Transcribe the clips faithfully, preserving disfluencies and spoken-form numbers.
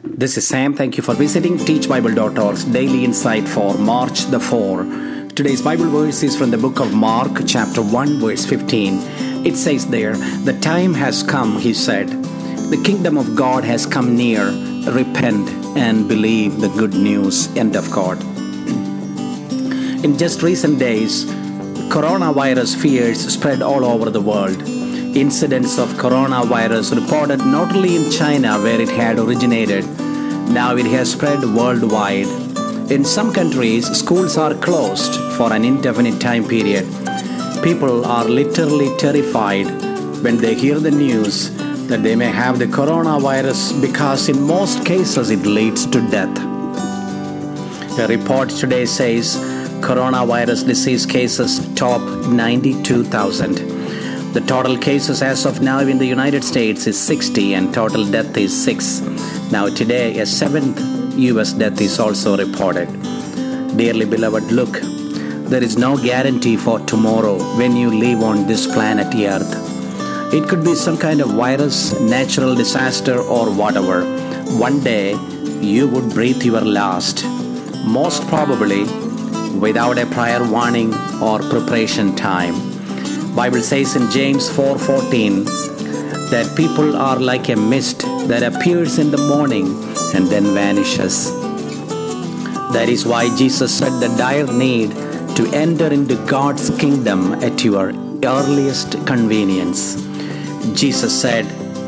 This is Sam. Thank you for visiting teach bible dot org's Daily Insight for March the fourth. Today's Bible verse is from the book of Mark, chapter one, verse fifteen. It says there, "The time has come," he said. "The kingdom of God has come near. Repent and believe the good news." End of God. In just recent days, coronavirus fears spread all over the world. Incidents of coronavirus reported not only in China where it had originated, now it has spread worldwide. In some countries, schools are closed for an indefinite time period. People are literally terrified when they hear the news that they may have the coronavirus because in most cases it leads to death. A report today says coronavirus disease cases top ninety-two thousand. The total cases as of now in the United States is sixty and total death is six. Now today a seventh U S death is also reported. Dearly beloved, look, there is no guarantee for tomorrow when you live on this planet Earth. It could be some kind of virus, natural disaster or whatever. One day you would breathe your last, most probably without a prior warning or preparation time. Bible says in James four fourteen that people are like a mist that appears in the morning and then vanishes. That is why Jesus said the dire need to enter into God's kingdom at your earliest convenience. Jesus said,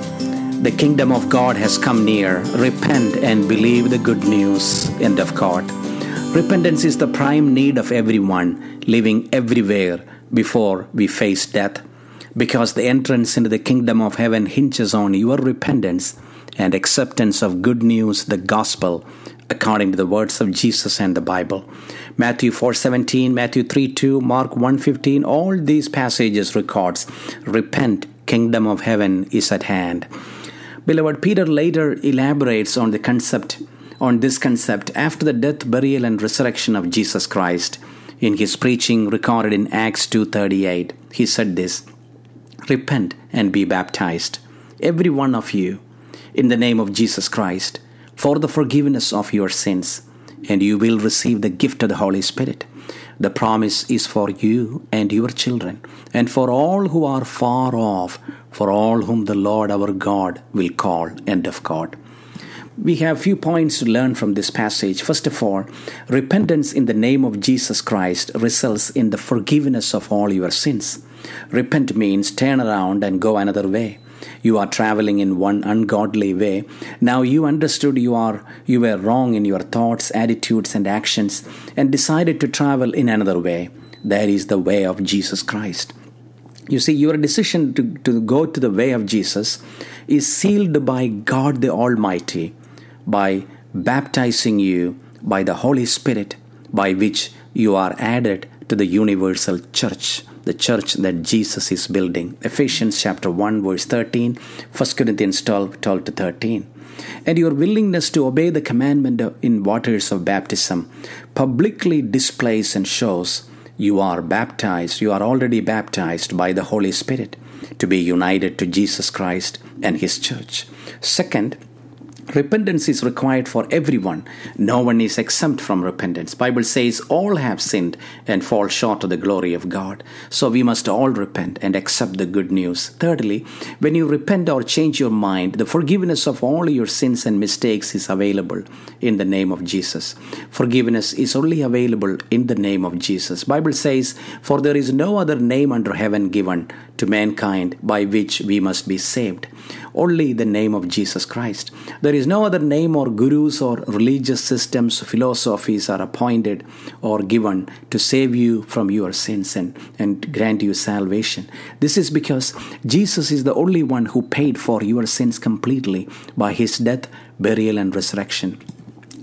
"The kingdom of God has come near. Repent and believe the good news." End of God. Repentance is the prime need of everyone living everywhere before we face death, because the entrance into the kingdom of heaven hinges on your repentance and acceptance of good news, the gospel, according to the words of Jesus and the Bible. Matthew four seventeen, Matthew three two, Mark one fifteen, all these passages records, repent, kingdom of heaven is at hand. Beloved, Peter later elaborates on the concept, on this concept after the death, burial, and resurrection of Jesus Christ. In his preaching recorded in Acts two thirty-eight, he said this, "Repent and be baptized, every one of you, in the name of Jesus Christ, for the forgiveness of your sins, and you will receive the gift of the Holy Spirit. The promise is for you and your children, and for all who are far off, for all whom the Lord our God will call." End of God. We have few points to learn from this passage. First of all, repentance in the name of Jesus Christ results in the forgiveness of all your sins. Repent means turn around and go another way. You are traveling in one ungodly way. Now you understood you are you were wrong in your thoughts, attitudes, and actions, and decided to travel in another way. That is the way of Jesus Christ. You see, your decision to, to go to the way of Jesus is sealed by God the Almighty, by baptizing you by the Holy Spirit, by which you are added to the universal church, the church that Jesus is building. Ephesians chapter one, verse thirteen, First Corinthians twelve, twelve to thirteen. And your willingness to obey the commandment in waters of baptism publicly displays and shows you are baptized, you are already baptized by the Holy Spirit to be united to Jesus Christ and His church. Second, repentance is required for everyone. No one is exempt from repentance. Bible says all have sinned and fall short of the glory of God. So we must all repent and accept the good news. Thirdly, when you repent or change your mind, the forgiveness of all your sins and mistakes is available in the name of Jesus. Forgiveness is only available in the name of Jesus. Bible says, "For there is no other name under heaven given to mankind by which we must be saved." Only the name of Jesus Christ. There is no other name or gurus or religious systems, philosophies are appointed or given to save you from your sins and, and grant you salvation. This is because Jesus is the only one who paid for your sins completely by His death, burial, and resurrection.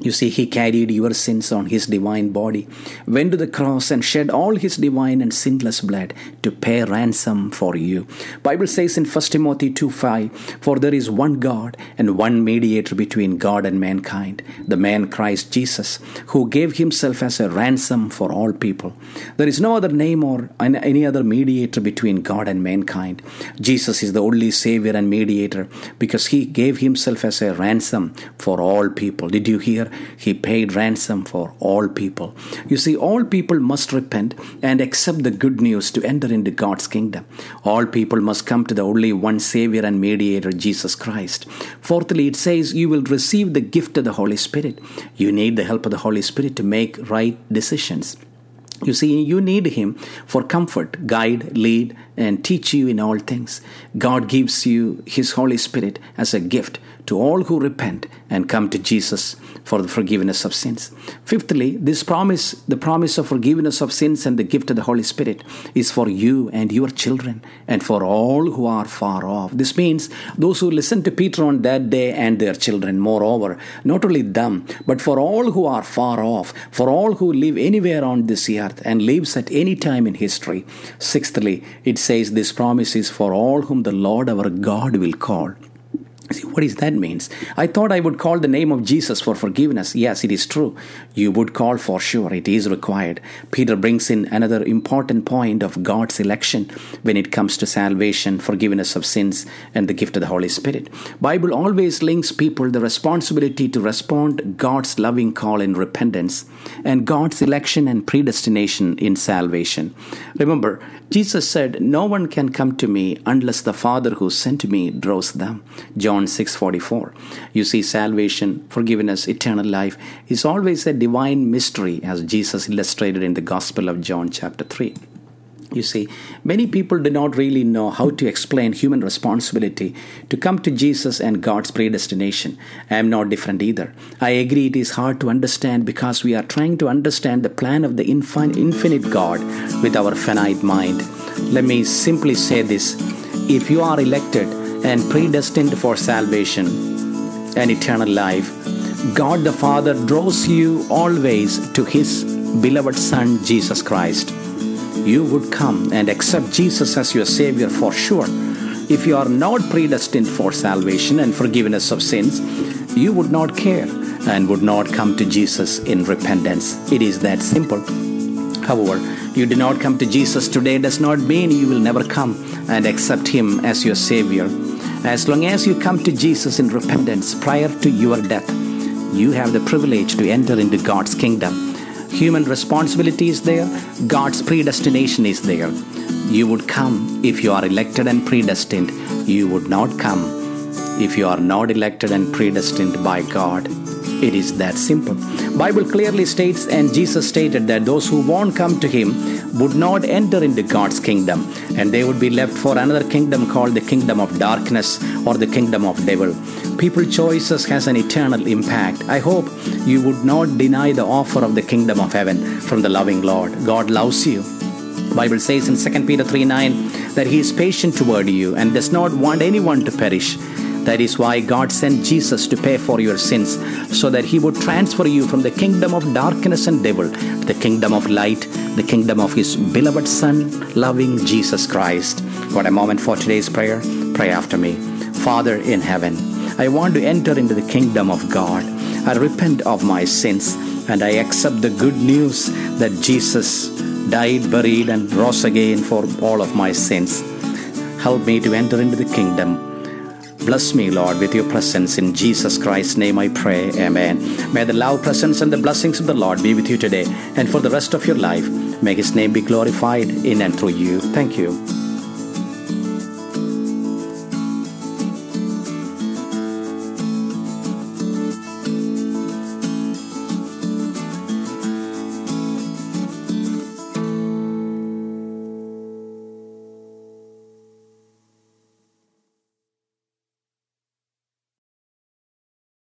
You see, he carried your sins on his divine body, went to the cross and shed all his divine and sinless blood to pay ransom for you. Bible says in First Timothy two five, "For there is one God and one mediator between God and mankind, the man Christ Jesus, who gave himself as a ransom for all people." There is no other name or any other mediator between God and mankind. Jesus is the only Savior and mediator because he gave himself as a ransom for all people. Did you hear? He paid ransom for all people. You see, all people must repent and accept the good news to enter into God's kingdom. All people must come to the only one Savior and mediator, Jesus Christ. Fourthly, it says you will receive the gift of the Holy Spirit. You need the help of the Holy Spirit to make right decisions. You see, you need him for comfort, guide, lead, and teach you in all things. God gives you his Holy Spirit as a gift to all who repent and come to Jesus for the forgiveness of sins. Fifthly, this promise, the promise of forgiveness of sins and the gift of the Holy Spirit is for you and your children and for all who are far off. This means those who listen to Peter on that day and their children. Moreover, not only them, but for all who are far off, for all who live anywhere on this earth and lives at any time in history. Sixthly, it says this promise is for all whom the Lord our God will call. See, what does that mean? I thought I would call the name of Jesus for forgiveness. Yes, it is true. You would call for sure. It is required. Peter brings in another important point of God's election when it comes to salvation, forgiveness of sins, and the gift of the Holy Spirit. Bible always links people the responsibility to respond to God's loving call in repentance and God's election and predestination in salvation. Remember, Jesus said, "No one can come to me unless the Father who sent me draws them." John six forty-four. You see, salvation, forgiveness, eternal life is always a divine mystery, as Jesus illustrated in the Gospel of John chapter three. You see, many people do not really know how to explain human responsibility to come to Jesus and God's predestination. I am not different either. I agree it is hard to understand because we are trying to understand the plan of the infin- infinite God with our finite mind. Let me simply say this. If you are elected and predestined for salvation and eternal life, God the Father draws you always to his beloved Son, Jesus Christ. You would come and accept Jesus as your Savior for sure. If you are not predestined for salvation and forgiveness of sins, you would not care and would not come to Jesus in repentance. It is that simple. However, you do not come to Jesus today does not mean you will never come and accept him as your Savior. As long as you come to Jesus in repentance prior to your death, you have the privilege to enter into God's kingdom. Human responsibility is there. God's predestination is there. You would come if you are elected and predestined. You would not come if you are not elected and predestined by God. It is that simple. Bible clearly states, and Jesus stated, that those who won't come to him would not enter into God's kingdom, and they would be left for another kingdom called the kingdom of darkness or the kingdom of devil. People's choices has an eternal impact. I hope you would not deny the offer of the kingdom of heaven from the loving Lord. God loves you. Bible says in Second Peter three nine that he is patient toward you and does not want anyone to perish. That is why God sent Jesus to pay for your sins, so that he would transfer you from the kingdom of darkness and devil to the kingdom of light, the kingdom of his beloved Son, loving Jesus Christ. Got a moment for today's prayer? Pray after me. Father in heaven, I want to enter into the kingdom of God. I repent of my sins and I accept the good news that Jesus died, buried, and rose again for all of my sins. Help me to enter into the kingdom. Bless me, Lord, with your presence. In Jesus Christ's name I pray. Amen. May the love, presence, and the blessings of the Lord be with you today and for the rest of your life. May his name be glorified in and through you. Thank you.